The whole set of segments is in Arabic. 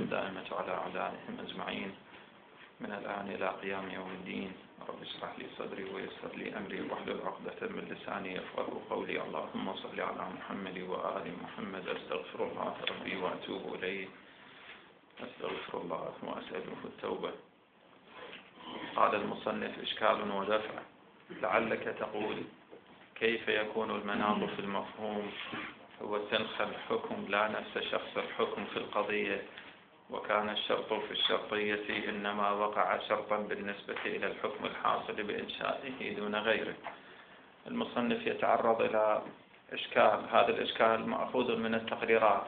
الدائمة على أعدائهم أجمعين من الآن إلى قيام يوم الدين. رب اشرح لي صدري ويسر لي أمري واحلل عقدة من لساني يفقهوا قولي. اللهم صل على محمد وآل محمد. أستغفر الله ربي وأتوب إليه. أستغفر الله وأسأله التوبة. قال المصنف: إشكال ودفع. لعلك تقول: كيف يكون المناط في المفهوم هو سنخ الحكم لا نفس شخص الحكم في القضية، وكان الشرط في الشرطية إنما وقع شرطا بالنسبة إلى الحكم الحاصل بإنشائه دون غيره. المصنف يتعرض إلى إشكال. هذا الإشكال مأخوذ من التقريرات.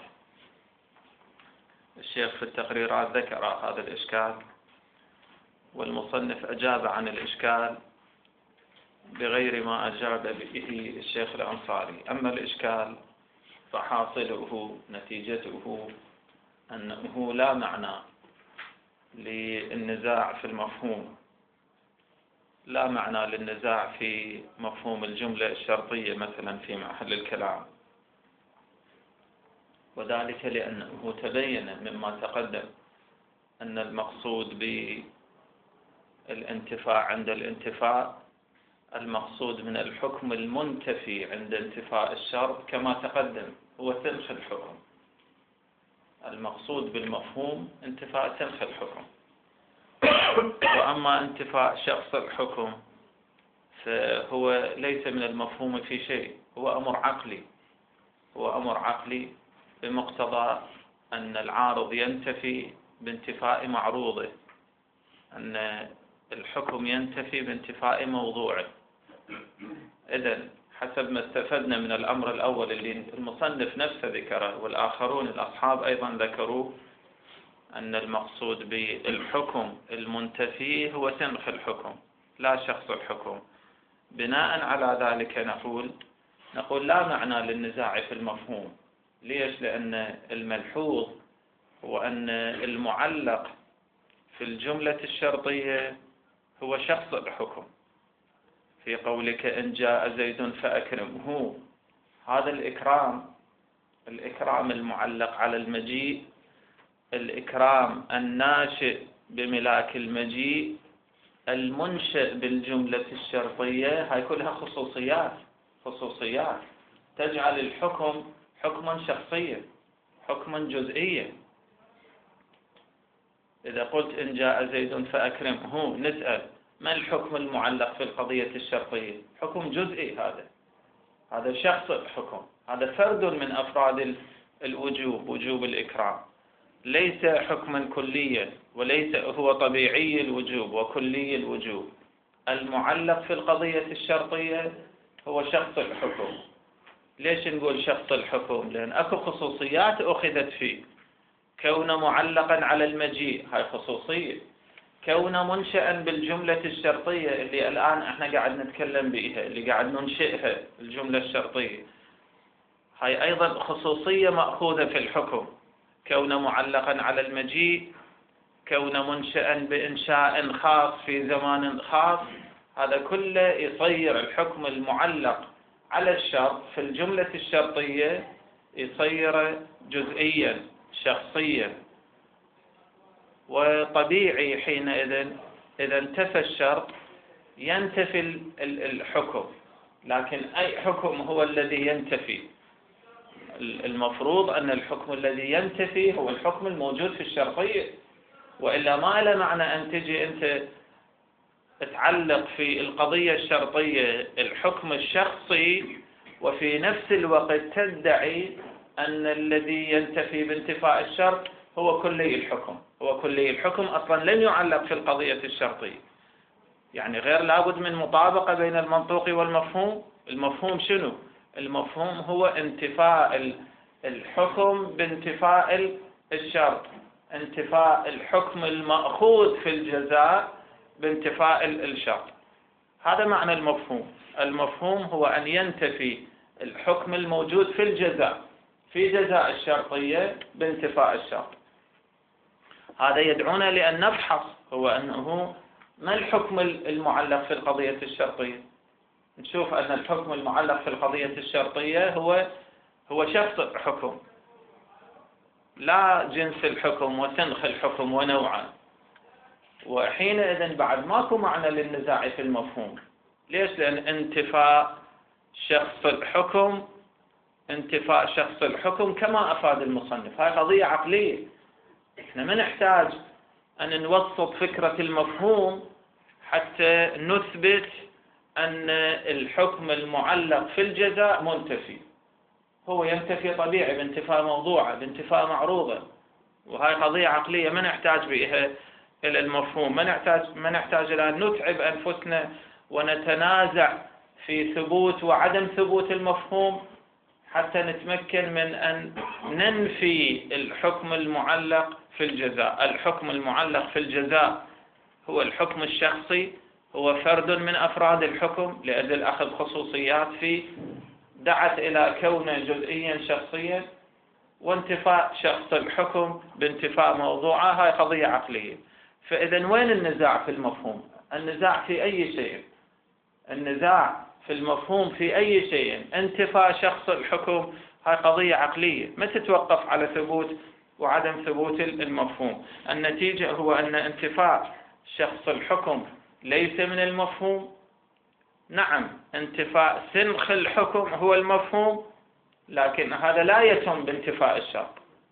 الشيخ في التقريرات ذكر هذا الإشكال، والمصنف أجاب عن الإشكال بغير ما أجاب به الشيخ الأنصاري. أما الإشكال فحاصله نتيجته أنه لا معنى للنزاع في المفهوم، لا معنى للنزاع في مفهوم الجملة الشرطية مثلا في محل الكلام، وذلك لأنه تبين مما تقدم أن المقصود بالانتفاع عند الانتفاء المقصود من الحكم المنتفي عند انتفاء الشرط كما تقدم هو سنخ الحكم. المقصود بالمفهوم انتفاء سنخ الحكم، وأما انتفاء شخص الحكم فهو ليس من المفهوم في شيء، هو أمر عقلي، هو أمر عقلي بمقتضى أن العارض ينتفي بانتفاء معروضه، أن الحكم ينتفي بانتفاء موضوعه. إذن حسب ما استفدنا من الأمر الأول اللي المصنف نفسه ذكره والآخرون الأصحاب أيضا ذكروه، أن المقصود بالحكم المنتفي هو سنخ الحكم لا شخص الحكم. بناء على ذلك نقول لا معنى للنزاع في المفهوم. ليش؟ لأن الملحوظ هو أن المعلق في الجملة الشرطية هو شخص الحكم. في قولك إن جاء زيد فأكرمه، هذا الإكرام المعلق على المجيء، الإكرام الناشئ بملاك المجيء، المنشئ بالجملة الشرطية، هاي كلها خصوصيات تجعل الحكم حكما شخصيا، حكما جزئيا. إذا قلت إن جاء زيد فأكرمه، نسأل ما الحكم المعلق في القضية الشرطية؟ حكم جزئي، هذا شخص الحكم، هذا فرد من أفراد الوجوب، وجوب الإكرام، ليس حكما كليا، وليس هو طبيعي الوجوب وكلي الوجوب. المعلق في القضية الشرطية هو شخص الحكم. ليش نقول شخص الحكم؟ لأن أكو خصوصيات أخذت فيه. كون معلقا على المجيء هاي خصوصية، كون منشأ بالجملة الشرطية اللي الآن احنا قاعد نتكلم بها، اللي قاعد ننشئها الجملة الشرطية، هاي أيضا خصوصية مأخوذة في الحكم. كون معلقا على المجيء، كون منشأ بإنشاء خاص في زمان خاص، هذا كله يصير الحكم المعلق على الشرط في الجملة الشرطية يصير جزئيا شخصيا. وطبيعي حينئذ إذا انتفى الشرط ينتفي الحكم. لكن أي حكم هو الذي ينتفي؟ المفروض أن الحكم الذي ينتفي هو الحكم الموجود في الشرطية، وإلا ما له معنى أن تجي أنت تعلق في القضية الشرطية الحكم الشخصي وفي نفس الوقت تدعي أن الذي ينتفي بانتفاء الشرط هو كلي الحكم. هو كلي الحكم أصلا لن يعلق في القضية الشرطية، يعني غير لابد من مطابقة بين المنطوق والمفهوم. المفهوم شنو؟ المفهوم هو انتفاء الحكم بانتفاء الشرط، انتفاء الحكم المأخوذ في الجزاء بانتفاء الشرط. هذا معنى المفهوم. المفهوم هو أن ينتفي الحكم الموجود في الجزاء، في جزاء الشرطية بانتفاء الشرط. هذا يدعونا لأن نبحث هو أنه ما الحكم المعلق في القضية الشرطية. نشوف أن الحكم المعلق في القضية الشرطية هو شخص الحكم. لا جنس الحكم وسنخ الحكم ونوعه. وحينئذ بعد ماكو معنى للنزاع في المفهوم. ليش؟ لأن انتفاء شخص الحكم كما أفاد المصنف، هاي قضية عقلية. احنا ما نحتاج أن نوسط فكرة المفهوم حتى نثبت أن الحكم المعلق في الجزاء منتفي. هو ينتفي طبيعي بانتفاء موضوعه، بانتفاء معروضه، وهاي قضية عقلية ما نحتاج بها إلى المفهوم. ما نحتاج إلى أن نتعب أنفسنا ونتنازع في ثبوت وعدم ثبوت المفهوم حتى نتمكن من أن ننفي الحكم المعلق في الجزاء. الحكم المعلق في الجزاء هو الحكم الشخصي، هو فرد من أفراد الحكم لأجل أخذ خصوصيات فيه دعت إلى كونه جزئيا شخصيا، وانتفاء شخص الحكم بانتفاء موضوعه، هاي قضية عقلية. فإذا وين النزاع في المفهوم؟ النزاع في أي شيء، النزاع في المفهوم في أي شيء، انتفاء شخص الحكم، هاي قضية عقلية ما تتوقف على ثبوت وعدم ثبوت المفهوم. النتيجة هو أن انتفاء شخص الحكم ليس من المفهوم. نعم، انتفاء سنخ الحكم هو المفهوم، لكن هذا لا يتم بانتفاء الشرط.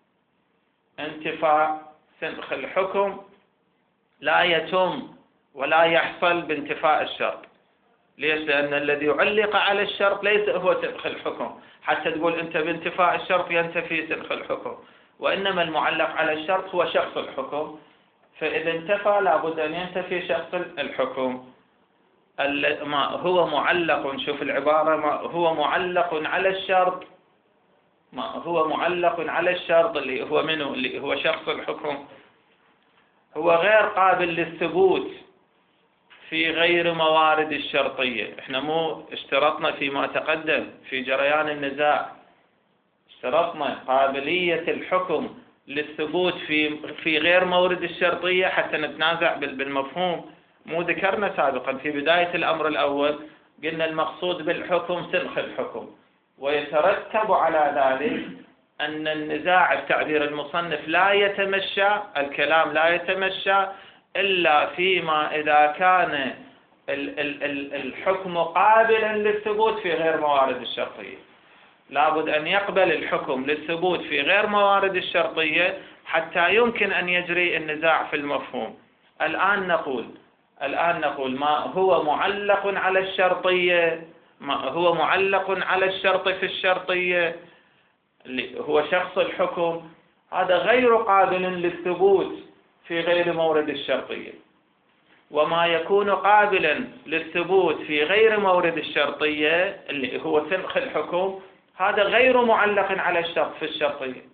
انتفاء سنخ الحكم لا يتم ولا يحصل بانتفاء الشرط. ليش؟ لأن الذي علق على الشرط ليس هو سنخ الحكم حتى تقول أنت بانتفاء الشرط ينتفي سنخ الحكم، وإنما المعلق على الشرط هو شخص الحكم. فإذا انتفى لابد أن ينتفي شخص الحكم. ما هو معلق، شوف العبارة، ما هو معلق على الشرط، ما هو معلق على الشرط اللي هو منه، اللي هو شخص الحكم، هو غير قابل للثبوت في غير موارد الشرطية. احنا مو اشترطنا فيما تقدم في جريان النزاع، اشترطنا قابلية الحكم للثبوت في غير مورد الشرطية حتى نتنازع بالمفهوم. مو ذكرنا سابقا في بداية الأمر الأول قلنا المقصود بالحكم سنخ الحكم، ويترتب على ذلك أن النزاع بتعبير المصنف لا يتمشى، الكلام لا يتمشى إلا فيما إذا كان الحكم قابلا للثبوت في غير موارد الشرطية. لابد أن يقبل الحكم للثبوت في غير موارد الشرطية حتى يمكن أن يجري النزاع في المفهوم. الآن نقول ما هو معلق على الشرطية، ما هو معلق على الشرط في الشرطية اللي هو شخص الحكم، هذا غير قابل للثبوت في غير مورد الشرطية. وما يكون قابلا للثبوت في غير مورد الشرطية اللي هو سنخ الحكم، هذا غير معلق على الشرط في الشرطية.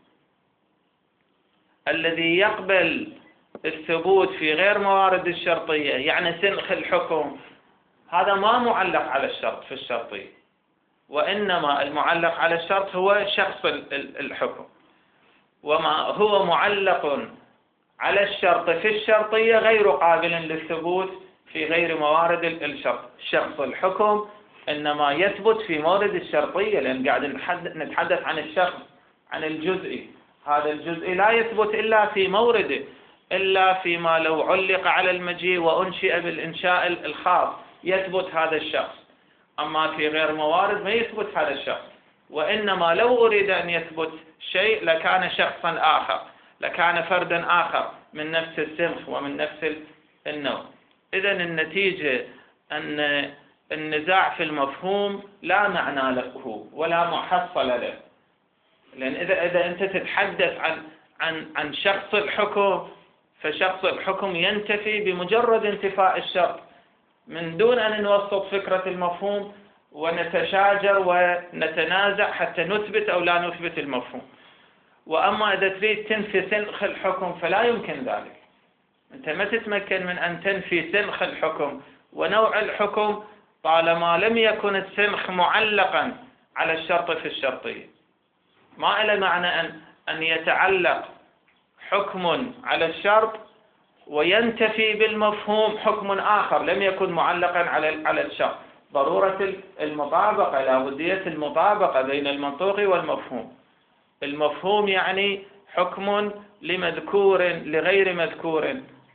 الذي يقبل الثبوت في غير موارد الشرطية يعني سنخ الحكم، هذا ما معلق على الشرط في الشرطية، وإنما المعلق على الشرط هو شخص الحكم. وما هو معلق على الشرط في الشرطية غير قابل للثبوت في غير موارد الشرط. شخص الحكم إنما يثبت في مورد الشرطية، لأن قاعد نتحدث عن الشخص، عن الجزئي. هذا الجزئي لا يثبت إلا في مورده، إلا فيما لو علق على المجيء وأنشئ بالإنشاء الخاص يثبت هذا الشخص. أما في غير موارد ما يثبت هذا الشخص، وإنما لو أريد أن يثبت شيء لكان شخصا آخر، لكان فردا آخر من نفس السنخ ومن نفس النوع. إذا النتيجة أن النزاع في المفهوم لا معنى له ولا محصل له. لأن إذا أنت تتحدث عن شخص الحكم، فشخص الحكم ينتفي بمجرد انتفاء الشرط من دون أن نوسط فكرة المفهوم ونتشاجر ونتنازع حتى نثبت أو لا نثبت المفهوم. وأما إذا تريد تنفي سنخ الحكم فلا يمكن ذلك. أنت ما تتمكن من أن تنفي سنخ الحكم ونوع الحكم طالما لم يكن السنخ معلقا على الشرط في الشرطية. ما إلى معنى أن يتعلق حكم على الشرط وينتفي بالمفهوم حكم آخر لم يكن معلقا على الشرط. ضرورة المطابقة، لا بدية المطابقة بين المنطوق والمفهوم. المفهوم يعني حكم لمذكور لغير مذكور،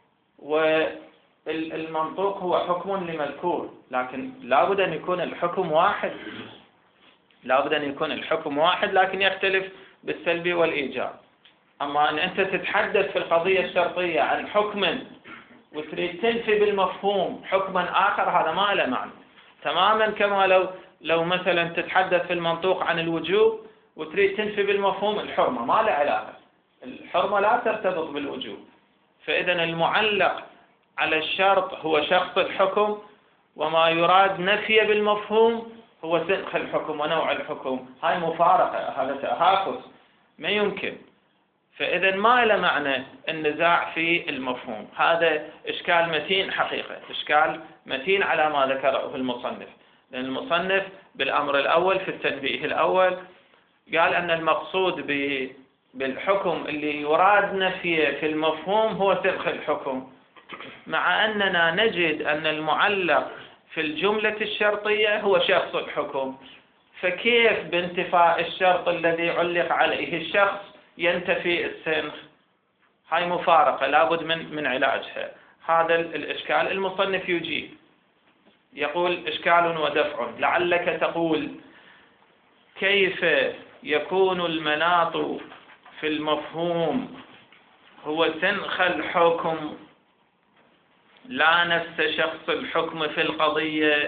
والمنطوق هو حكم لمذكور، لكن لابد أن يكون الحكم واحد، لابد أن يكون الحكم واحد لكن يختلف بالسلب والإيجاب. أما أن أنت تتحدث في القضية الشرطية عن حكم وتريد تنفي بالمفهوم حكما آخر، هذا ما له معنى. تماما كما لو مثلا تتحدث في المنطوق عن الوجوب وتريد تنفي بالمفهوم الحرمة، ما له علاقة، الحرمة لا ترتبط بالوجوب. فإذا المعلق على الشرط هو شخص الحكم، وما يراد نفي بالمفهوم هو سنخ الحكم ونوع الحكم. هاي مفارقة، هذا تهافت ما يمكن. فإذا ما له معنى النزاع في المفهوم. هذا إشكال متين حقيقة، إشكال متين على ما ذكره المصنف، لأن المصنف بالأمر الأول في التنبيه الأول قال أن المقصود بالحكم اللي يراد نفيه في المفهوم هو سنخ الحكم، مع أننا نجد أن المعلق في الجملة الشرطية هو شخص الحكم. فكيف بانتفاء الشرط الذي علق عليه الشخص ينتفي السنخ؟ هاي مفارقة لابد من علاجها. هذا الإشكال المصنف يجيب، يقول إشكال ودفع. لعلك تقول كيف يكون المناط في المفهوم هو سنخ الحكم لا نفس شخص الحكم في القضية؟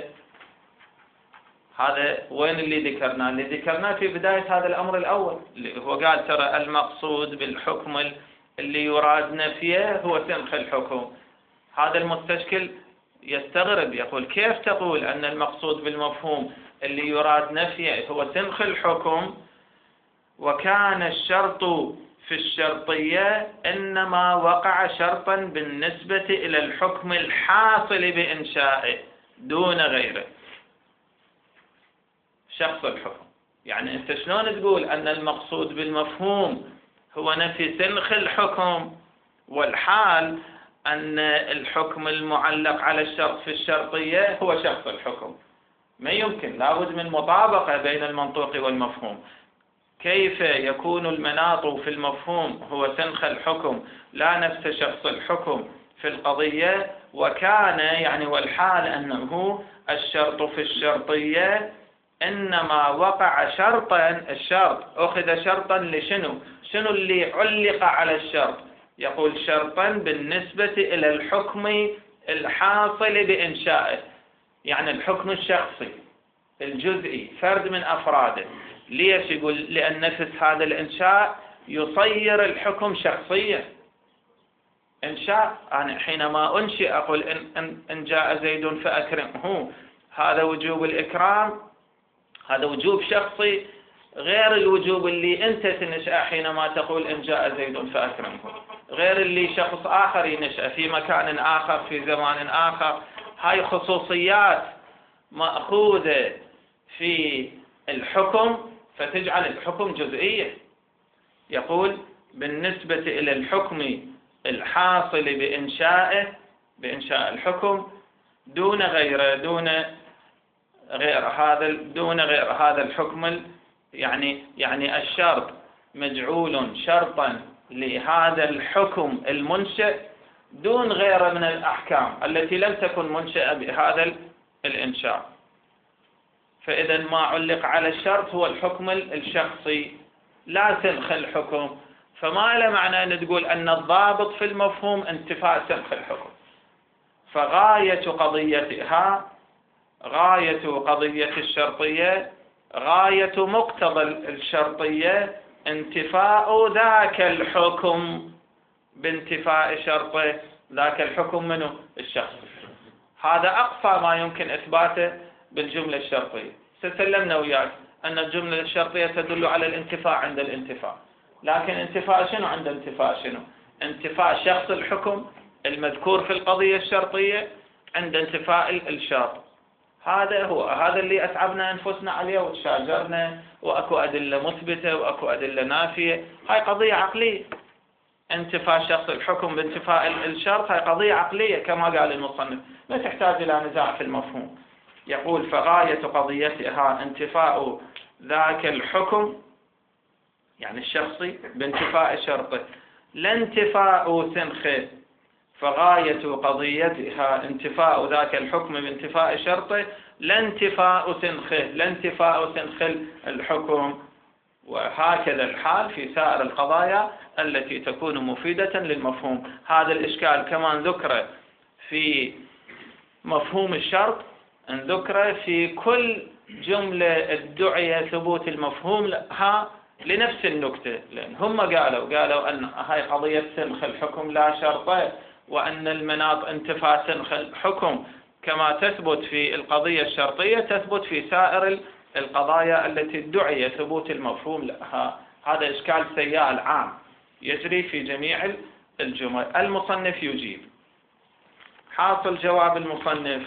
هذا وين اللي ذكرناه؟ اللي ذكرناه في بداية هذا الأمر الأول، اللي هو قال ترى المقصود بالحكم اللي يراد نفيه هو سنخ الحكم. هذا المستشكل يستغرب، يقول كيف تقول أن المقصود بالمفهوم اللي يراد نفيه هو سنخ الحكم، وكان الشرط في الشرطية إنما وقع شرطا بالنسبة إلى الحكم الحاصل بإنشائه دون غيره. شخص الحكم، يعني أنت شلون تقول أن المقصود بالمفهوم هو نفي سنخ الحكم، والحال أن الحكم المعلق على الشرط في الشرطية هو شخص الحكم؟ ما يمكن، لابد من مطابقة بين المنطوق والمفهوم. كيف يكون المناط في المفهوم هو سنخ الحكم لا نفس شخص الحكم في القضية، وكان يعني والحال أنه الشرط في الشرطية إنما وقع شرطا، الشرط أخذ شرطا لشنو؟ شنو اللي علق على الشرط؟ يقول شرطا بالنسبة إلى الحكم الحاصل بإنشائه، يعني الحكم الشخصي الجزئي فرد من أفراده. ليش يقول؟ لأن نفس هذا الإنشاء يصير الحكم شخصيا. إنشاء، أنا حينما أنشئ أقول إن جاء زيد فأكرمه، هذا وجوب الإكرام، هذا وجوب شخصي غير الوجوب اللي أنت تنشأ حينما تقول إن جاء زيد فأكرمه، غير اللي شخص آخر ينشأ في مكان آخر في زمان آخر. هاي خصوصيات مأخوذة في الحكم فتجعل الحكم جزئية. يقول بالنسبة إلى الحكم الحاصل بإنشاء الحكم دون غير هذا الحكم، يعني الشرط مجعول شرطا لهذا الحكم المنشئ دون غيره من الأحكام التي لم تكن منشئة بهذا الإنشاء. فإذا ما علق على الشرط هو الحكم الشخصي لا سنخ الحكم. فما له معنى أن تقول أن الضابط في المفهوم انتفاء سنخ الحكم. فغاية قضية الشرطية، غاية مقتضى الشرطية انتفاء ذاك الحكم بانتفاء شرطه. ذاك الحكم منه؟ الشخص. هذا أقصى ما يمكن إثباته بالجملة الشرطية. سلمنا وياك أن الجملة الشرطية تدل على الانتفاء عند الانتفاء، لكن انتفاء شنو عند انتفاء شنو؟ انتفاء شخص الحكم المذكور في القضية الشرطية عند انتفاء الشرط. هذا اللي أتعبنا أنفسنا عليه وتشاجرنا، وأكو أدلة مثبتة وأكو أدلة نافية. هاي قضية عقلية، انتفاء شخص الحكم بانتفاء الشرط، هاي قضية عقلية كما قال المصنف، ما تحتاج إلى نزاع في المفهوم. يقول فغاية قضيتها انتفاء ذاك الحكم يعني الشخصي بانتفاء شرطه، لا انتفاء سنخه فغاية قضيتها انتفاء ذاك الحكم بانتفاء شرطه، لا انتفاء سنخه، لا انتفاء سنخ الحكم. وهكذا الحال في سائر القضايا التي تكون مفيدة للمفهوم. هذا الإشكال كمان ذكر في مفهوم الشرط، أن ذكر في كل جملة ادعي ثبوت المفهوم لها لنفس النكتة، لأن هم قالوا أن هاي قضية سنخ الحكم لا شرطة، وأن المناط انتفاء سنخ الحكم كما تثبت في القضية الشرطية تثبت في سائر القضايا التي ادعي ثبوت المفهوم لها. هذا إشكال سيال عام يجري في جميع الجمل. المصنف يجيب. حاصل جواب المصنف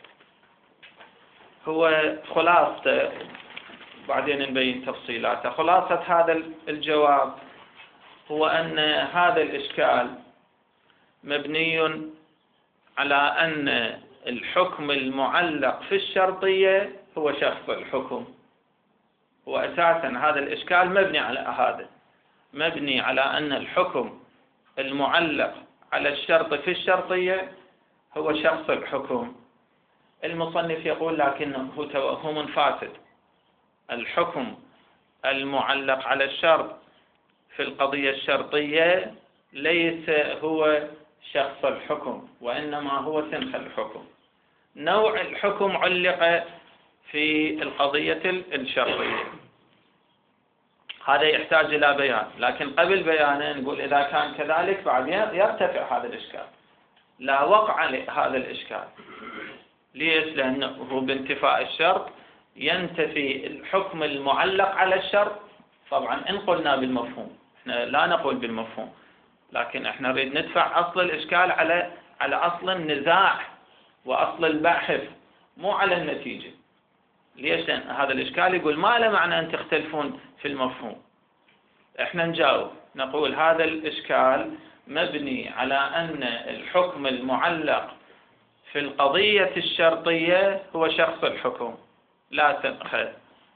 هو خلاصة، بعدين نبين تفصيلاته. خلاصة هذا الجواب هو أن هذا الإشكال مبني على أن الحكم المعلق في الشرطية هو شخص الحكم. وأساسا هذا الإشكال مبني على هذا، مبني على أن الحكم المعلق على الشرط في الشرطية هو شخص الحكم. المصنف يقول لكنه توهم فاسد. الحكم المعلق على الشرط في القضية الشرطية ليس هو شخص الحكم، وإنما هو سنخ الحكم. نوع الحكم علق في القضية الشرطية. هذا يحتاج إلى بيان، لكن قبل بيانه نقول إذا كان كذلك بعد يرتفع هذا الإشكال. لا وقع لهذا الإشكال. ليش؟ لأنه بانتفاء الشرط ينتفي الحكم المعلق على الشرط. طبعا إن قلنا بالمفهوم، احنا لا نقول بالمفهوم، لكن احنا نريد ندفع أصل الإشكال على أصل النزاع وأصل البحث، مو على النتيجة. ليش؟ لأن هذا الإشكال يقول ما له معنى أن تختلفون في المفهوم. احنا نجاوب نقول هذا الإشكال مبني على أن الحكم المعلق في القضية الشرطية هو شخص الحكم لا سنخه.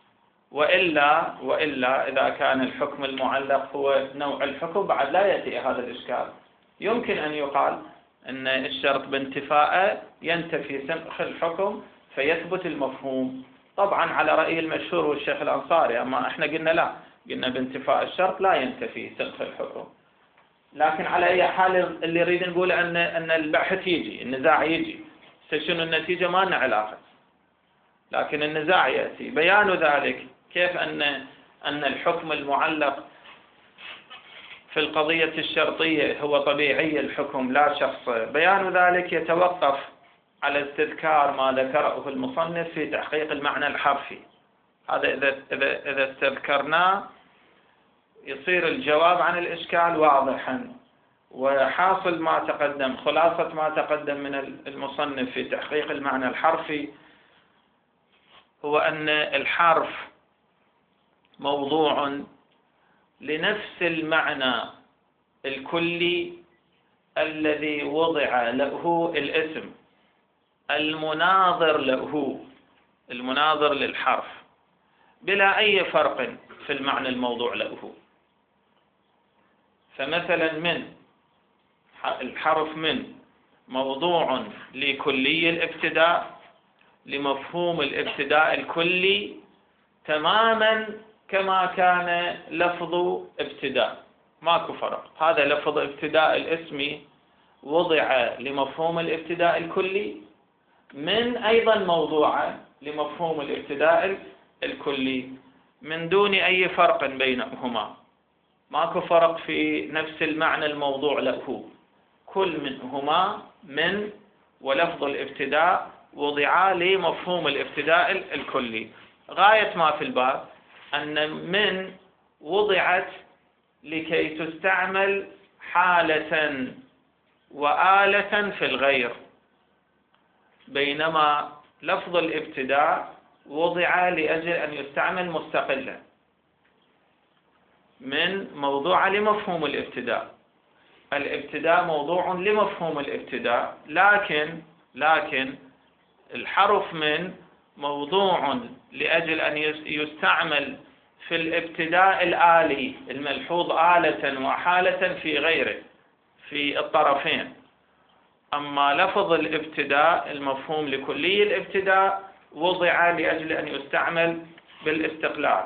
وإلا إذا كان الحكم المعلق هو نوع الحكم بعد لا يأتي هذا الإشكال. يمكن أن يقال أن الشرط بانتفاءه ينتفي سنخ الحكم فيثبت المفهوم، طبعا على رأي المشهور والشيخ الأنصاري. أما احنا قلنا لا، قلنا بانتفاء الشرط لا ينتفي سنخ الحكم. لكن على أي حال اللي يريد نقول أن البحث يجي، النزاع يجي، شنو النتيجة ما لنا علاقة، لكن النزاع يأتي. بيان ذلك كيف أن الحكم المعلق في القضية الشرطية هو طبيعي الحكم لا شخص. بيان ذلك يتوقف على استذكار ما ذكره المصنف في تحقيق المعنى الحرفي. هذا إذا استذكرناه يصير الجواب عن الإشكال واضحا. وحاصل ما تقدم، خلاصة ما تقدم من المصنف في تحقيق المعنى الحرفي هو أن الحرف موضوع لنفس المعنى الكلي الذي وضع له الاسم المناظر له، المناظر للحرف، بلا أي فرق في المعنى الموضوع له. فمثلا الحرف من موضوع لكلي الابتداء لمفهوم الابتداء الكلي تماما كما كان لفظ ابتداء، ماكو فرق. هذا لفظ ابتداء الاسمي وضع لمفهوم الابتداء الكلي من أيضا موضوع لمفهوم الابتداء الكلي من دون أي فرق بينهما. ماكو فرق في نفس المعنى الموضوع له، كل منهما من ولفظ الابتداء وضعا لمفهوم الابتداء الكلي. غاية ما في الباب أن من وضعت لكي تستعمل حالة وآلة في الغير، بينما لفظ الابتداء وضع لأجل أن يستعمل مستقلا. من موضوع لمفهوم الابتداء، الابتداء موضوع لمفهوم الابتداء، لكن الحرف من موضوع لأجل أن يستعمل في الابتداء الآلي الملحوظ آلة وحالة في غيره في الطرفين. أما لفظ الابتداء المفهوم لكلي الابتداء وضع لأجل أن يستعمل بالاستقلال،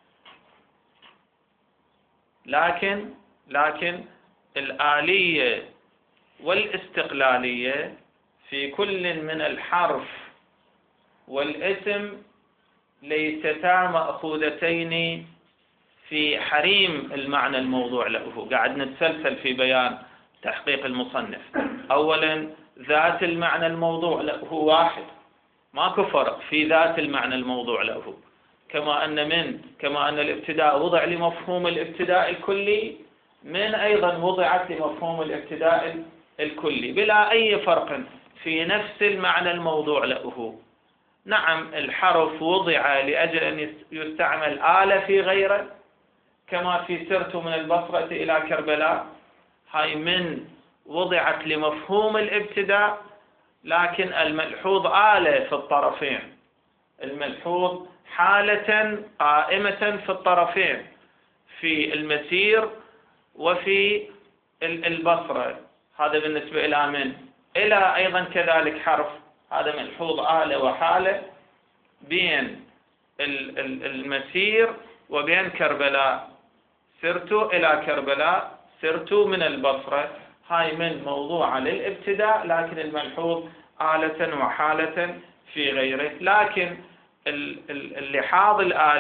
لكن الآلية والاستقلالية في كل من الحرف والاسم ليستا مأخوذتين في حريم المعنى الموضوع له. قاعد نتسلسل في بيان تحقيق المصنف. أولا ذات المعنى الموضوع له واحد، ماكو فرق في ذات المعنى الموضوع له، كما أن الابتداء وضع لمفهوم الابتداء الكلي، من أيضا وضعت لمفهوم الابتداء الكلي بلا أي فرق في نفس المعنى الموضوع له. نعم الحرف وضع لأجل أن يستعمل آلة في غيره، كما في سرت من البصرة إلى كربلاء، هاي من وضعت لمفهوم الابتداء، لكن الملحوظ آلة في الطرفين، الملحوظ حالة قائمة في الطرفين، في المسير وفي البصرة. هذا بالنسبة إلى إلى أيضا كذلك حرف، هذا ملحوظ آلة وحالة بين المسير وبين كربلاء. سرت إلى كربلاء، سرت من البصرة، هاي من موضوعة للابتداء، لكن الملحوظ آلة وحالة في غيره. لكن اللحاظ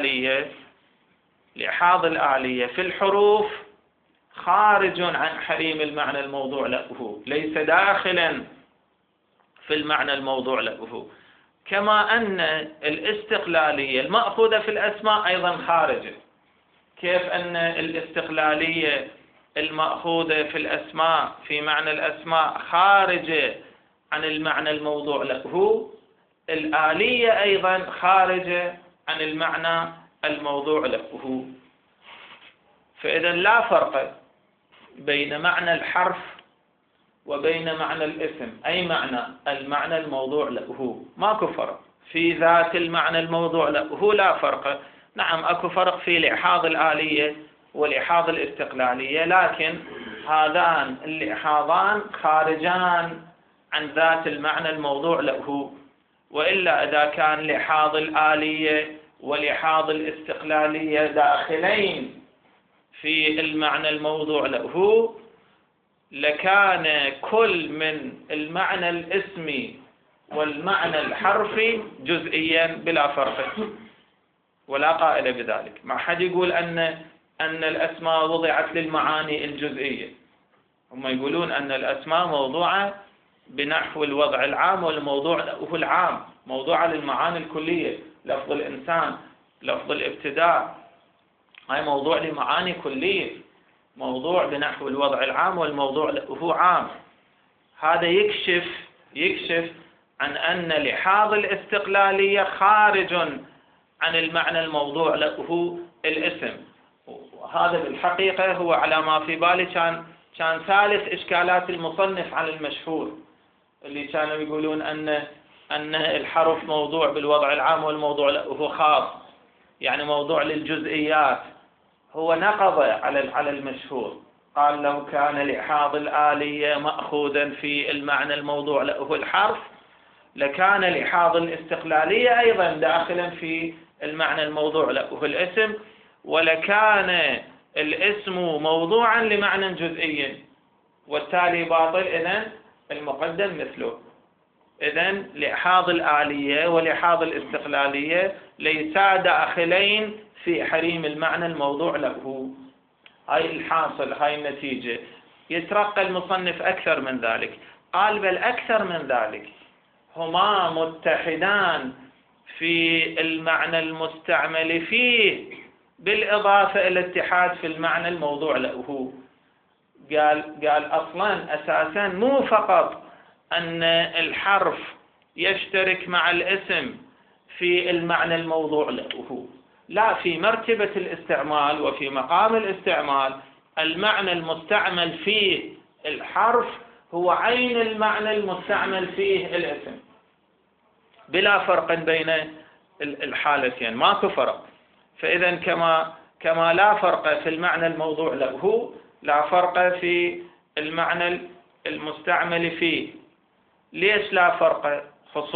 الآلية في الحروف خارج عن حريم المعنى الموضوع له، ليس داخلا في المعنى الموضوع له، كما أن الاستقلالية المأخوذة في الأسماء أيضا خارجة. كيف أن الاستقلالية المأخوذة في الأسماء في معنى الأسماء خارجة عن المعنى الموضوع له، الآلية أيضا خارجة عن المعنى الموضوع له. فإذا لا فرق بين معنى الحرف وبين معنى الاسم، أي المعنى الموضوع له، ماكو فرق في ذات المعنى الموضوع له، لا فرق. نعم أكو فرق في لحاظ الآلية ولحاظ الاستقلالية، لكن هذان اللحاظان خارجان عن ذات المعنى الموضوع له. وإلا إذا كان لحاظ الآلية ولحاظ الاستقلالية داخلين في المعنى الموضوع له، لكان كل من المعنى الاسمي والمعنى الحرفي جزئيا بلا فرق، ولا قائل بذلك. ما حد يقول أن الأسماء وضعت للمعاني الجزئية، هم يقولون أن الأسماء موضوعة بنحو الوضع العام، والموضوع له العام موضوعة للمعاني الكلية. لفظ الإنسان، لفظ الابتداء، هاي موضوع لمعاني كلية، موضوع بنحو الوضع العام والموضوع له عام. هذا يكشف عن أن لحاظ الاستقلالية خارج عن المعنى الموضوع له الاسم. وهذا بالحقيقة هو على ما في بالي كان ثالث إشكالات المصنف على المشهور، اللي كانوا يقولون أن الحرف موضوع بالوضع العام والموضوع له خاص، يعني موضوع للجزئيات. هو نقض على المشهور، قال لو كان لحاظ الآلية مأخوذا في المعنى الموضوع له الحرف، لكان لحاظ الاستقلالية أيضا داخلا في المعنى الموضوع له الاسم، ولكان الاسم موضوعا لمعنى جزئي، والتالي باطل. إذن المقدم مثله. إذن لحاظ الآلية ولحاظ الاستقلالية ليسا داخلين في حريم المعنى الموضوع له. هاي الحاصل، هاي النتيجة. يترقى المصنف أكثر من ذلك، قال بل أكثر من ذلك، هما متحدان في المعنى المستعمل فيه، بالإضافة إلى الاتحاد في المعنى الموضوع له. قال أصلا أساسا مو فقط أن الحرف يشترك مع الاسم في المعنى الموضوع له، لا، في مرتبة الاستعمال وفي مقام الاستعمال المعنى المستعمل فيه الحرف هو عين المعنى المستعمل فيه الاسم، بلا فرق بين الحالتين، ماكو فرق. فإذا كما لا فرق في المعنى الموضوع له لا فرق في المعنى المستعمل فيه. ليش لا فرق؟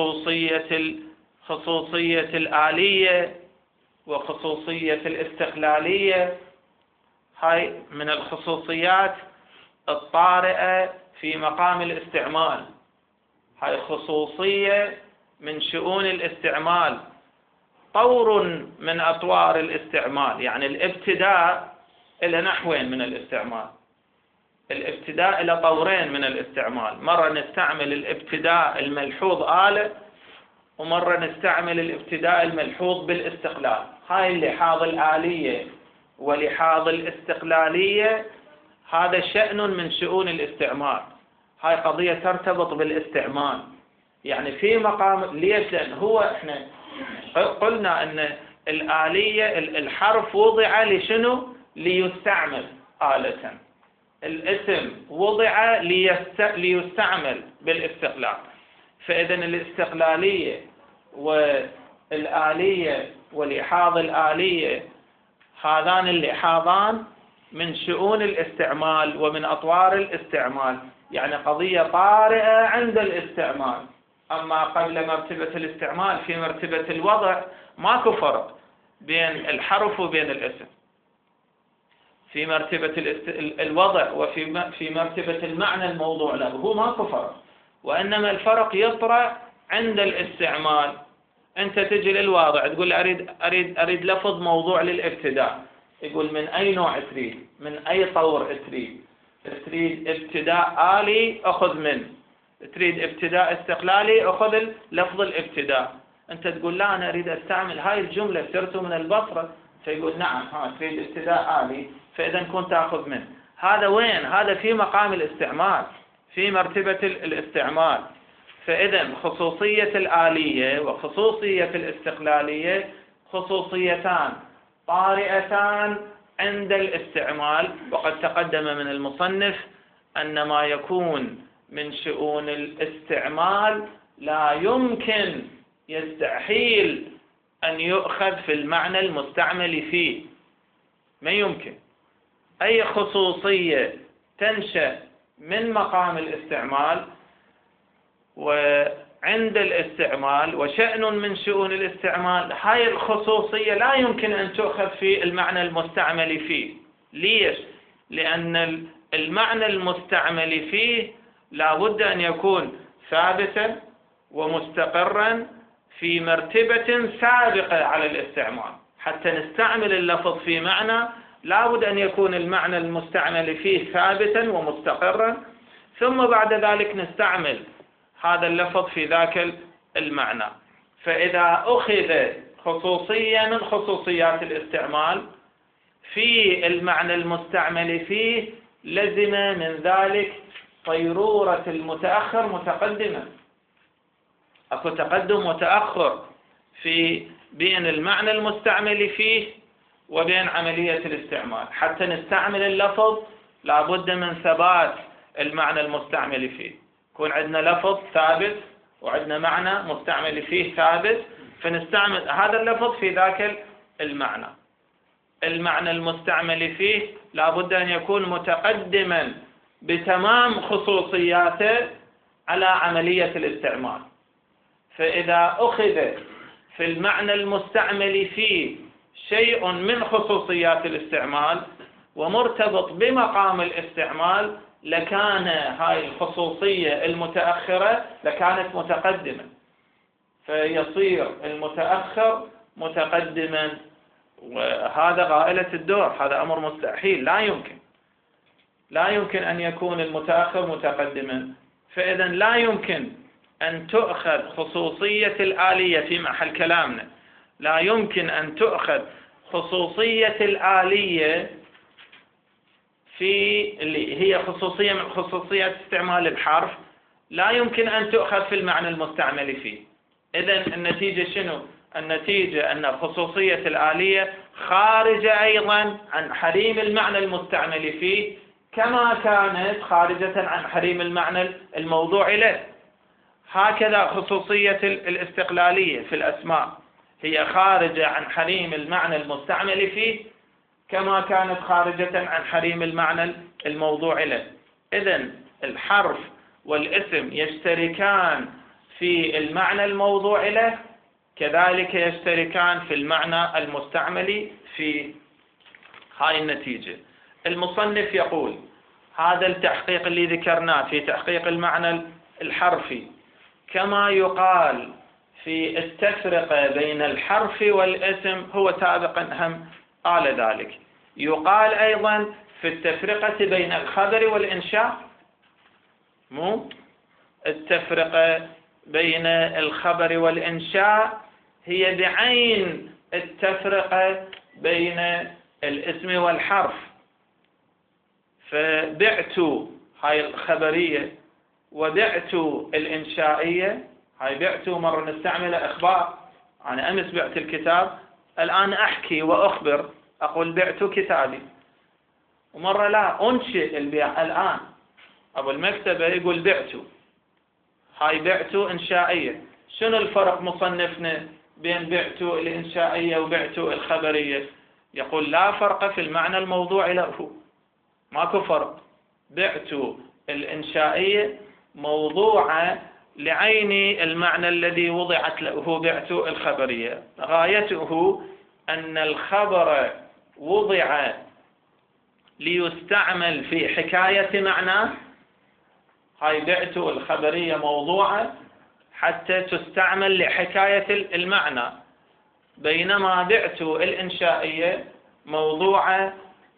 خصوصية الآلية وخصوصية الاستقلالية، هاي من الخصوصيات الطارئة في مقام الاستعمال، هاي خصوصية من شؤون الاستعمال، طور من أطوار الاستعمال. يعني الابتداء إلى نحوين من الاستعمال، الابتداء إلى طورين من الاستعمال، مرة نستعمل الابتداء الملحوظ آلة، ومرة نستعمل الابتداء الملحوظ بالاستقلال. هاي اللحاظ الآلية ولحاظ الاستقلالية هذا شأن من شؤون الاستعمال، هاي قضية ترتبط بالاستعمال. يعني في مقام، ليش؟ لأن هو احنا قلنا أن الآلية الحرف وضع لشنو؟ ليستعمل آلة، الاسم وضع ليستعمل بالاستقلال. فإذا الاستقلالية والآلية ولحاظ الآلية هذان اللحاظان من شؤون الاستعمال ومن أطوار الاستعمال، يعني قضية طارئة عند الاستعمال. أما قبل مرتبة الاستعمال في مرتبة الوضع ماكو فرق بين الحرف وبين الاسم، في مرتبة الوضع وفي مرتبة المعنى الموضوع له هو ماكو فرق، وإنما الفرق يطرأ عند الاستعمال. أنت تجي للواضع تقول أريد لفظ موضوع للابتداء، يقول من أي نوع تريد؟ من أي طور تريد؟ تريد ابتداء آلي أخذ منه، تريد ابتداء استقلالي أخذ لفظ الابتداء. أنت تقول لا أنا أريد أستعمل هاي الجملة سرت من البصرة، فيقول نعم تريد ابتداء آلي، فإذا كنت أخذ منه. هذا وين؟ هذا في مقام الاستعمال، في مرتبة الاستعمال. فإذا خصوصية الآلية وخصوصية الاستقلالية خصوصيتان طارئتان عند الاستعمال. وقد تقدم من المصنف أن ما يكون من شؤون الاستعمال لا يمكن، يستحيل أن يؤخذ في المعنى المستعمل فيه، ما يمكن. أي خصوصية تنشأ من مقام الاستعمال وعند الاستعمال وشأن من شؤون الاستعمال، هاي الخصوصية لا يمكن أن تؤخذ في المعنى المستعمل فيه. ليش؟ لأن المعنى المستعمل فيه لا بد أن يكون ثابتا ومستقرا في مرتبة سابقة على الاستعمال. حتى نستعمل اللفظ في معنى لا بد أن يكون المعنى المستعمل فيه ثابتا ومستقرا، ثم بعد ذلك نستعمل هذا اللفظ في ذاك المعنى. فإذا أخذ خصوصية من خصوصيات الاستعمال في المعنى المستعمل فيه لزم من ذلك صيرورة المتأخر متقدما. أكو تقدم وتأخر بين المعنى المستعمل فيه وبين عملية الاستعمال. حتى نستعمل اللفظ لابد من ثبات المعنى المستعمل فيه، يكون عندنا لفظ ثابت وعندنا معنى مستعمل فيه ثابت، فنستعمل هذا اللفظ في ذاك المعنى. المعنى المستعمل فيه لابد أن يكون متقدما بتمام خصوصياته على عملية الاستعمال. فإذا أخذ في المعنى المستعمل فيه شيء من خصوصيات الاستعمال ومرتبط بمقام الاستعمال لكان هاي الخصوصية المتأخرة لكانت متقدمة، فيصير المتأخر متقدما، وهذا غائلة الدور، هذا أمر مستحيل، لا يمكن أن يكون المتأخر متقدما. فإذا لا يمكن أن تؤخذ خصوصية الآلية في محل كلامنا، لا يمكن أن تؤخذ خصوصية الآلية في اللي هي خصوصية من خصوصيات استعمال الحرف، لا يمكن أن تؤخذ في المعنى المستعمل فيه. إذن النتيجة شنو؟ النتيجة أن خصوصية الآلية خارجة أيضا عن حريم المعنى المستعمل فيه، كما كانت خارجة عن حريم المعنى الموضوع له. هكذا خصوصية الاستقلالية في الأسماء، هي خارجة عن حريم المعنى المستعمل فيه كما كانت خارجة عن حريم المعنى الموضوع له. إذن الحرف والاسم يشتركان في المعنى الموضوع له، كذلك يشتركان في المعنى المستعمل فيه. هاي النتيجة. المصنف يقول هذا التحقيق اللي ذكرناه في تحقيق المعنى الحرفي كما يقال في التفرقة بين الحرف والاسم هو سابقا هم قال ذلك، يقال أيضا في التفرقة بين الخبر والإنشاء. مو التفرقة بين الخبر والإنشاء هي بعين التفرقة بين الاسم والحرف. فبعت هاي الخبرية وبعت الإنشائية، هاي بعت مرة نستعمل أخبار، أنا أمس بعت الكتاب، الآن أحكي وأخبر أقول بعت كتابي، ومرة لا أنشئ البيع الآن، أبو المكتبة يقول بعت، هاي بعت إنشائية. شنو الفرق مصنفنا بين بعت الإنشائية وبعت الخبرية؟ يقول لا فرق في المعنى الموضوع له، ماكو فرق. بعت الإنشائية موضوعة لعين المعنى الذي وضعت له بعت الخبرية، غايته أن الخبر وضع ليستعمل في حكاية معناه، هاي بعت الخبرية موضوعة حتى تستعمل لحكاية المعنى، بينما بعت الإنشائية موضوعة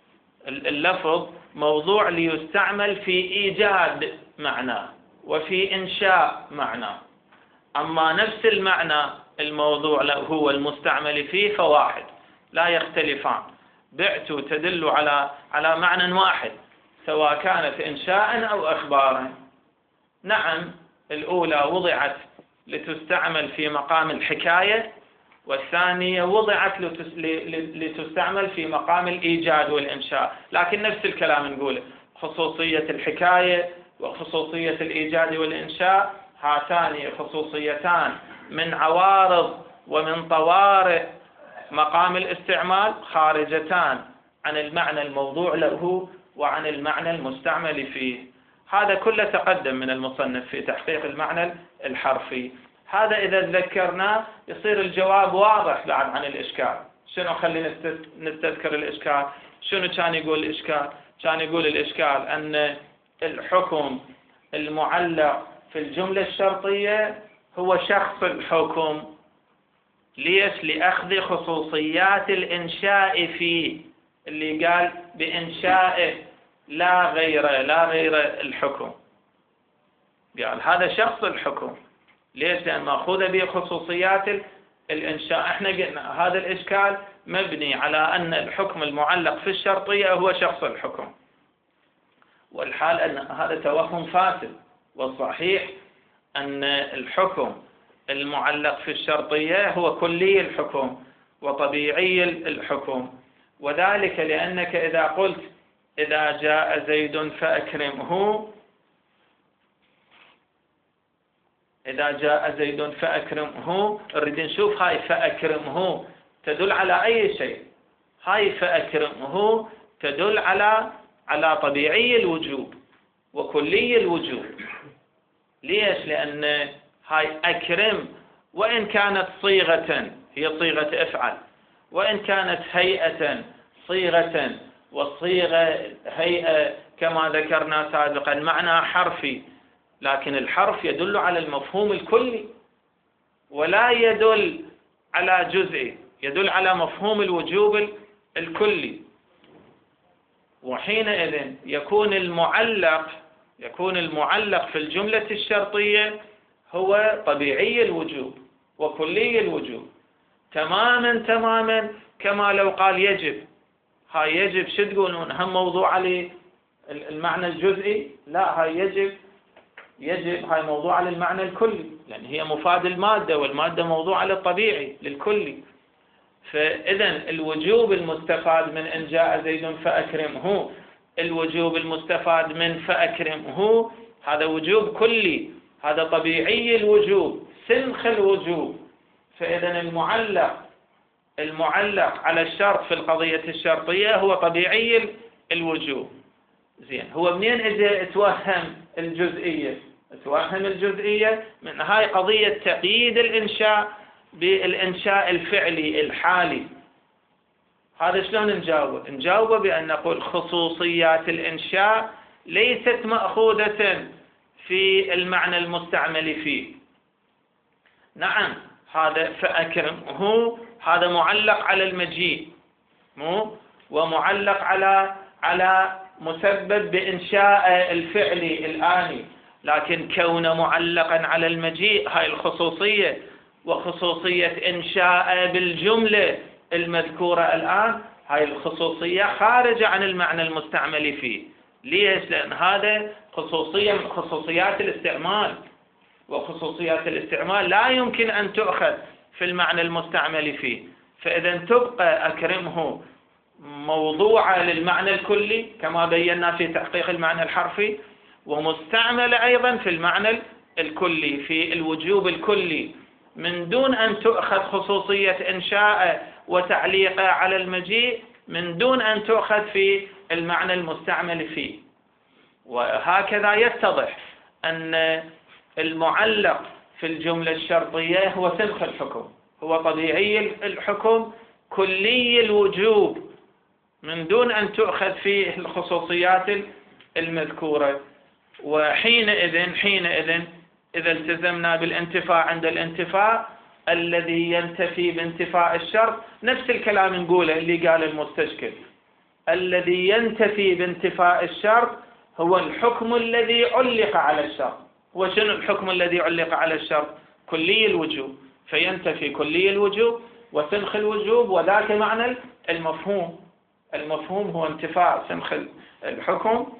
اللفظ موضوع ليستعمل في إيجاد معنى وفي إنشاء معنى. أما نفس المعنى الموضوع له والمستعمل فيه فواحد لا يختلفان. بعت تدل على معنى واحد سواء كانت إنشاء أو إخبارا. نعم الأولى وضعت لتستعمل في مقام الحكاية، والثانية وضعت لتستعمل في مقام الإيجاد والإنشاء، لكن نفس الكلام نقوله، خصوصية الحكاية وخصوصية الإيجاد والإنشاء هاتان خصوصيتان من عوارض ومن طوارئ مقام الاستعمال، خارجتان عن المعنى الموضوع له وعن المعنى المستعمل فيه. هذا كله تقدم من المصنف في تحقيق المعنى الحرفي. هذا إذا تذكرناه يصير الجواب واضح بعد عن الإشكال. شنو خلينا نستذكر الإشكال؟ شنو كان يقول الإشكال؟ كان يقول الإشكال أن الحكم المعلق في الجملة الشرطية هو شخص الحكم. ليش؟ لأخذ خصوصيات الإنشاء فيه، اللي قال بإنشائه لا غير الحكم، قال هذا شخص الحكم. ليش؟ لأن مأخوذ به خصوصيات الإنشاء. احنا قلنا هذا الإشكال مبني على أن الحكم المعلق في الشرطية هو شخص الحكم، والحال أن هذا توهم فاسد، والصحيح أن الحكم المعلق في الشرطية هو كلي الحكم وطبيعي الحكم. وذلك لأنك إذا قلت إذا جاء زيد فأكرمه، إذا جاء زيد فأكرمه، نريد نشوف هاي فأكرمه تدل على أي شيء. هاي فأكرمه تدل على طبيعي الوجوب وكلي الوجوب. ليش؟ لأن هاي أكرم وإن كانت صيغة هي صيغة افعل، وإن كانت هيئة صيغة، والصيغة هيئة كما ذكرنا سابقا معنى حرفي، لكن الحرف يدل على المفهوم الكلي ولا يدل على جزئي، يدل على مفهوم الوجوب الكلي. وحينئذ يكون المعلق في الجملة الشرطية هو طبيعي الوجوب وكلي الوجوب تماما كما لو قال يجب. هاي يجب شو تقولون؟ هم موضوع على المعنى الجزئي؟ لا، هاي يجب هاي موضوع على المعنى الكلي، لأن هي مفاد المادة، والمادة موضوع على الطبيعي للكلي. فإذا الوجوب المستفاد من إن جاء زيد فأكرمه، الوجوب المستفاد من فأكرمه هذا وجوب كلي، هذا طبيعي الوجوب، سنخ الوجوب. فإذا المعلق على الشرط في القضية الشرطية هو طبيعي الوجوب. زين، هو منين اجى توهم الجزئية؟ توهم الجزئية من هاي قضية تقييد الإنشاء بالإنشاء الفعلي الحالي. هذا شلون نجاوبه؟ نجاوبه بأن نقول خصوصيات الإنشاء ليست مأخوذة في المعنى المستعمل فيه. نعم، هذا فأكرم هذا معلق على المجيء، ومعلق على مسبب بإنشاء الفعلي الآني، لكن كونه معلقا على المجيء هاي الخصوصية، وخصوصية إنشاء بالجملة المذكورة الآن هاي الخصوصية خارجة عن المعنى المستعمل فيه. ليش؟ لأن هذا خصوصية من خصوصيات الاستعمال، وخصوصيات الاستعمال لا يمكن أن تؤخذ في المعنى المستعمل فيه. فإذا تبقى أكرمه موضوعة للمعنى الكلي كما بينا في تحقيق المعنى الحرفي، ومستعملة أيضا في المعنى الكلي في الوجوب الكلي، من دون أن تؤخذ خصوصية إنشاء وتعليق على المجيء، من دون أن تؤخذ في المعنى المستعمل فيه. وهكذا يتضح أن المعلق في الجملة الشرطية هو سنخ الحكم، هو طبيعي الحكم كلي الوجوب، من دون أن تؤخذ فيه الخصوصيات المذكورة. وحينئذ إذا التزمنا بالانتفاء عند الانتفاء الذي ينتفي بانتفاء الشرط، نفس الكلام نقوله اللي قال المستشكل، الذي ينتفي بانتفاء الشرط هو الحكم الذي علق على الشرط. وشنو الحكم الذي علق على الشرط؟ كلي الوجوب، فينتفي كلي الوجوب وسنخ الوجوب، وذاك معنى المفهوم. المفهوم هو انتفاء سنخ الحكم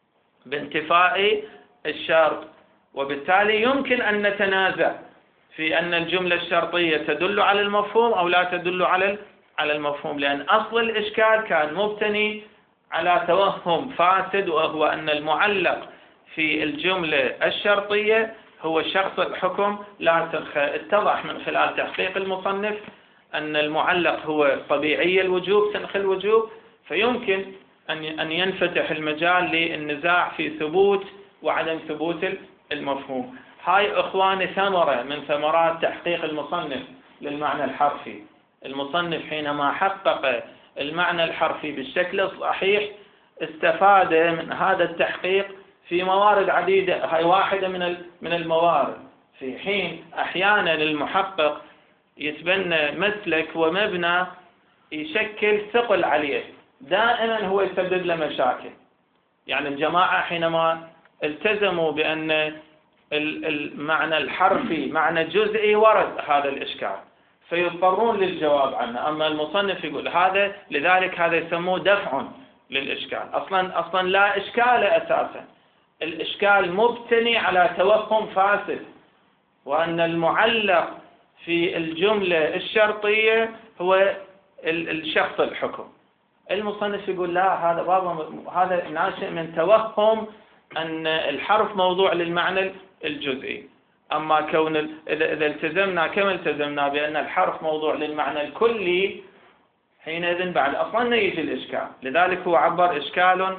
بانتفاء الشرط. وبالتالي يمكن أن نتنازع في أن الجملة الشرطية تدل على المفهوم أو لا تدل على المفهوم، لأن أصل الإشكال كان مبتني على توهم فاسد، وهو أن المعلق في الجملة الشرطية هو شخص الحكم لا سنخ. اتضح من خلال تحقيق المصنف أن المعلق هو طبيعي الوجوب سنخ الوجوب، فيمكن أن ينفتح المجال للنزاع في ثبوت وعدم ثبوت المفهوم. هاي إخواني ثمرة من ثمرات تحقيق المصنف للمعنى الحرفي. المصنف حينما حقق المعنى الحرفي بالشكل الصحيح استفاد من هذا التحقيق في موارد عديدة. هاي واحدة من الموارد، في حين أحيانا المحقق يتبنى مسلك ومبنى يشكل ثقل عليه، دائما هو يسبب له مشاكل. يعني الجماعة حينما التزموا بأن المعنى الحرفي معنى جزئي ورد هذا الإشكال، فيضطرون للجواب عنه. أما المصنف يقول هذا، لذلك هذا يسموه دفع للإشكال. أصلا لا إشكال أساسا، الإشكال مبتني على توهم فاسد، وأن المعلق في الجملة الشرطية هو الشخص الحكم. المصنف يقول لا، هذا ناشئ من توهم أن الحرف موضوع للمعنى الجزئي. أما كون إذا التزمنا كما التزمنا بأن الحرف موضوع للمعنى الكلي، حينئذ بعد أصلا يجي الإشكال. لذلك هو عبر إشكال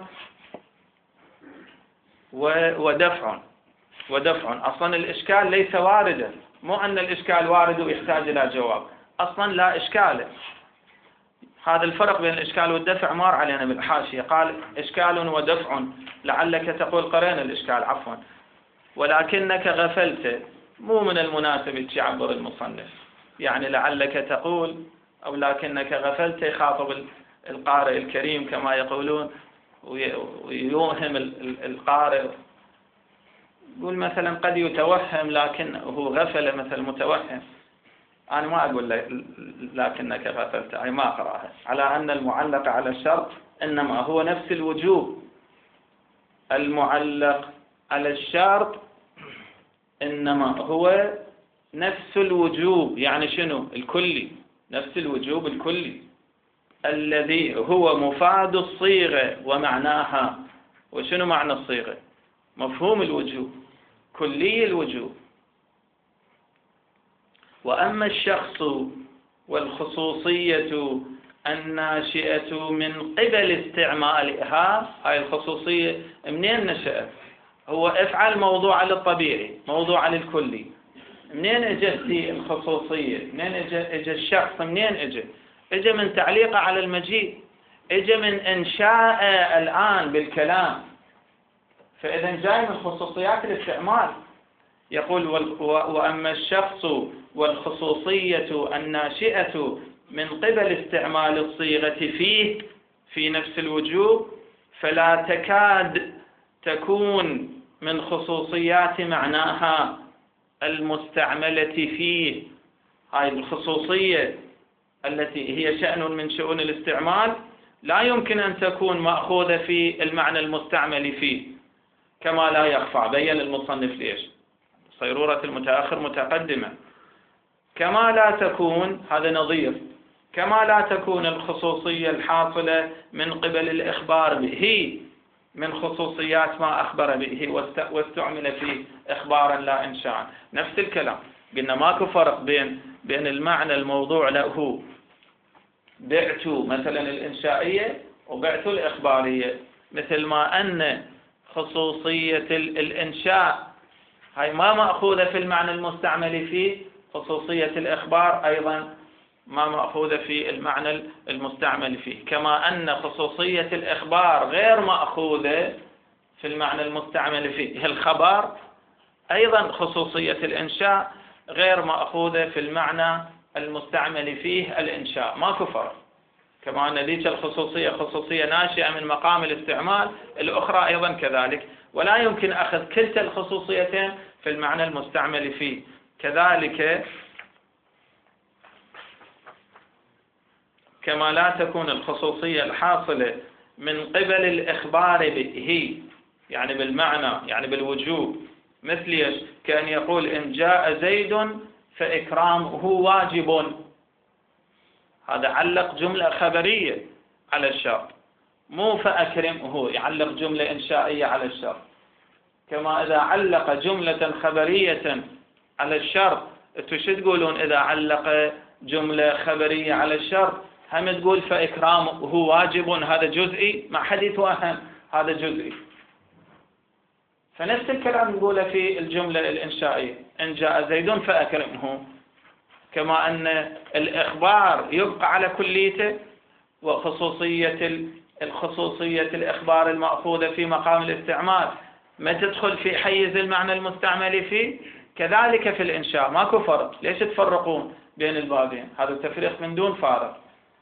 ودفع. أصلا الإشكال ليس واردا، مو أن الإشكال وارد ويحتاج إلى جواب، أصلا لا إشكال. هذا الفرق بين الإشكال والدفع مار علينا بالحاشية، قال إشكال ودفع، لعلك تقول قرين الإشكال عفوا، ولكنك غفلت. مو من المناسب تعبر المصنف، يعني لعلك تقول أو لكنك غفلت، يخاطب القارئ الكريم كما يقولون، ويوهم القارئ. يقول مثلا قد يتوهم لكنه غفل، مثل متوهم. أنا ما أقول لكنك غفلت، أي ما أقرأها على أن المعلق على الشرط إنما هو نفس الوجوب. المعلق على الشرط إنما هو نفس الوجوب، يعني شنو؟ الكلي، نفس الوجوب الكلي الذي هو مفاد الصيغة ومعناها. وشنو معنى الصيغة؟ مفهوم الوجوب، كلي الوجوب. وأما الشخص والخصوصية الناشئة من قبل استعمالها، هاي الخصوصية منين نشأت؟ هو افعل موضوع للطبيعي، موضوع للكلي. منين اجت الخصوصية؟ منين اجى الشخص؟ منين اجى من تعليقه على المجيء، اجى من انشاء الآن بالكلام. فإذا جاي من خصوصيات الاستعمال. يقول وأما الشخص والخصوصية الناشئة من قبل استعمال الصيغة فيه في نفس الوجوب، فلا تكاد تكون من خصوصيات معناها المستعملة فيه. هاي الخصوصية التي هي شأن من شؤون الاستعمال لا يمكن أن تكون مأخوذة في المعنى المستعمل فيه، كما لا يخفى. بين المصنف ليش؟ صيرورة المتأخر متقدمة. كما لا تكون، هذا نظير، كما لا تكون الخصوصية الحاصلة من قبل الإخبار به من خصوصيات ما أخبر به واستعمل فيه إخبارا لا إنشاء. نفس الكلام، قلنا ماكو فرق بين المعنى الموضوع له، بعت مثلا الإنشائية وبعت الإخبارية، مثل ما أن خصوصية الإنشاء هاي ما مأخوذة في المعنى المستعمل فيه، خصوصية الإخبار أيضا ما مأخوذة في المعنى المستعمل فيه. كما أن خصوصية الإخبار غير مأخوذة في المعنى المستعمل فيه الخبر، أيضا خصوصية الإنشاء غير مأخوذة في المعنى المستعمل فيه الإنشاء. ما كفر. كما أن ذيك الخصوصية خصوصية ناشئة من مقام الاستعمال، الأخرى أيضا كذلك، ولا يمكن أخذ كلتا الخصوصيتين في المعنى المستعمل فيه. كذلك كما لا تكون الخصوصية الحاصلة من قبل الإخبار به، يعني بالمعنى، يعني بالوجوب، مثل كأن يقول إن جاء زيد فإكرامه واجب. هذا علق جملة خبرية على الشرط، مو فأكرمه يعلق جملة إنشائية على الشرط. كما إذا علق جملة خبرية على الشرط، انتوا شو تقولون إذا علق جملة خبرية على الشرط؟ هم تقول فإكرامه واجب، هذا جزئي، ما حد يتوهم هذا جزئي. فنفس الكلام نقوله في الجملة الإنشائية، إن جاء زيد فأكرمه. كما أن الإخبار يبقى على كليته، وخصوصية الإخبار المأخوذة في مقام الاستعمال ما تدخل في حيز المعنى المستعمل فيه. كذلك في الإنشاء ماكو فرق. ليش تفرقون بين البابين؟ هذا التفريق من دون فارق.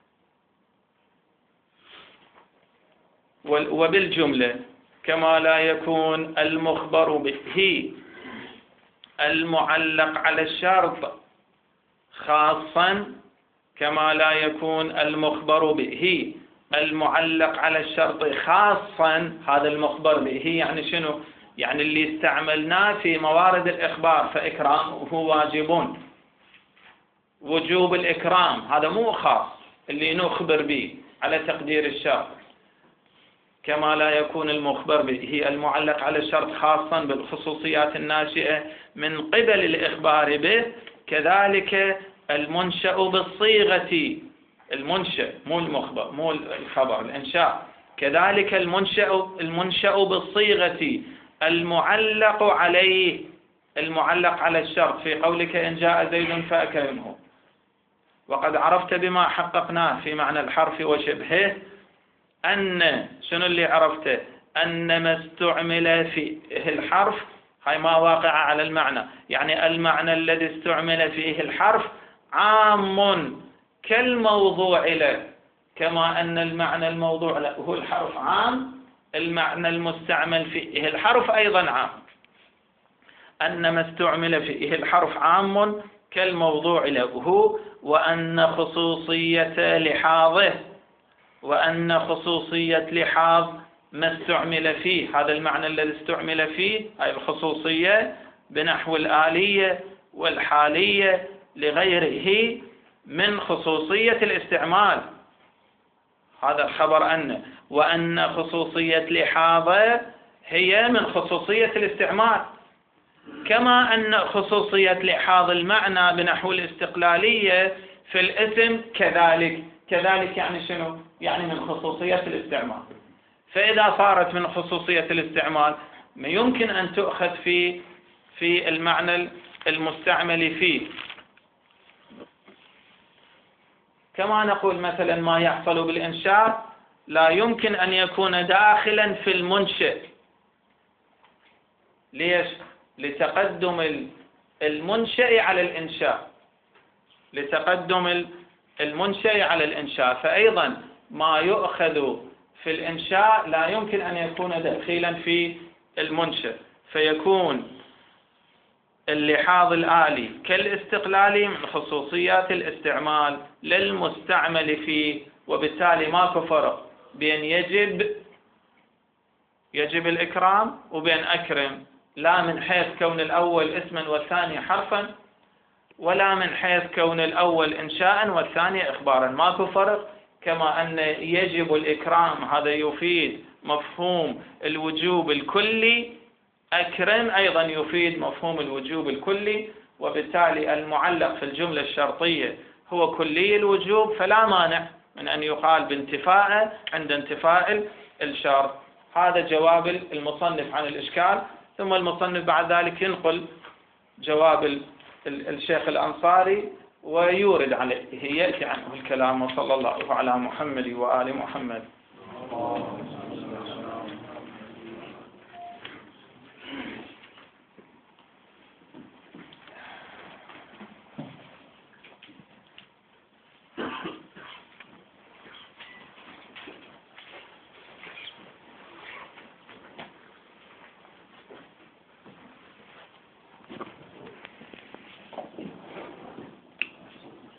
وبالجملة كما لا يكون المخبر به المعلق على الشرط خاصا، كما لا يكون المخبر به المعلق على الشرط خاصا. هذا المخبر به يعني شنو؟ يعني اللي استعملناه في موارد الإخبار، فإكرامه واجب، وجوب الإكرام هذا مو خاص اللي نخبر به على تقدير الشرط. كما لا يكون المخبر به المعلق على الشرط خاصا بالخصوصيات الناشئة من قبل الإخبار به، كذلك المنشأ بالصيغة، المنشأ مو المخبر مو الخبر، الإنشاء، كذلك المنشأ بالصيغة المعلق عليه، المعلق على الشرط في قولك إن جاء زيد فأكرمه. وقد عرفت بما حققناه في معنى الحرف وشبهه أن شنو اللي عرفته؟ أن ما استعمل فيه الحرف هاي ما واقع على المعنى، يعني المعنى الذي استعمل فيه الحرف عام كالموضوع له. كما أن المعنى الموضوع له هو الحرف عام، المعنى المستعمل فيه الحرف أيضا عام. أن ما استعمل فيه الحرف عام كالموضوع له، وأن خصوصية لحاظ ما استعمل فيه، هذا المعنى الذي استعمل فيه، هاي الخصوصية بنحو الآلية والحالية لغيره من خصوصية الاستعمال. هذا الخبر أن، وأن خصوصية لحاظ هي من خصوصية الاستعمال. كما أن خصوصية لحاظ المعنى بنحو الاستقلالية في الاسم كذلك يعني شنو؟ يعني من خصوصية الاستعمال. فإذا صارت من خصوصية الاستعمال ما يمكن أن تؤخذ في المعنى المستعمل فيه. كما نقول مثلا ما يحصل بالإنشاء لا يمكن أن يكون داخلا في المنشئ. ليش؟ لتقدم المنشئ على الإنشاء، لتقدم المنشئ على الإنشاء. فأيضا ما يؤخذ في الإنشاء لا يمكن أن يكون داخلا في المنشئ، فيكون اللحاظ الآلي كالاستقلالي من خصوصيات الاستعمال للمستعمل فيه، وبالتالي ماكو فرق بين يجب الإكرام وبين أكرم، لا من حيث كون الأول اسما والثاني حرفا، ولا من حيث كون الأول إنشاء والثاني إخبارا، ماكو فرق. كما أن يجب الإكرام هذا يفيد مفهوم الوجوب الكلي، أكرم أيضا يفيد مفهوم الوجوب الكلي، وبالتالي المعلق في الجملة الشرطية هو كلي الوجوب، فلا مانع من أن يقال بانتفاء عند انتفاء الشرط. هذا جواب المصنف عن الإشكال. ثم المصنف بعد ذلك ينقل جواب الشيخ الأنصاري ويورد عليه، يأتي عنه الكلام. وصلى الله على محمد وآل محمد.